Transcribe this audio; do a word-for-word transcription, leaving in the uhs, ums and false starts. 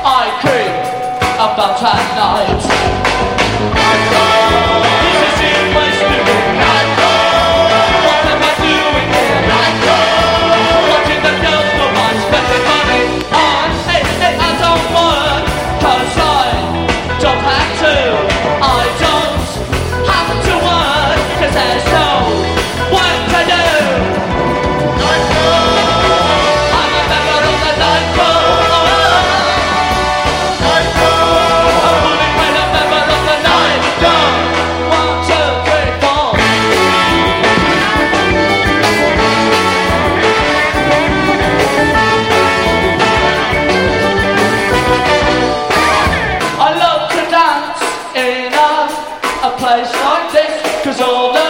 I dream about that night. This is in my spirit. What am I doing here? Watching the girls go by, spending money on. Hey, hey, I don't want, cause I don't have to. I don't have to work, cause there's no work to do. I'm a member of the night club. I'm moving with a member of the night club. One, two, three, four. I love to dance in a, a place like this, cause all the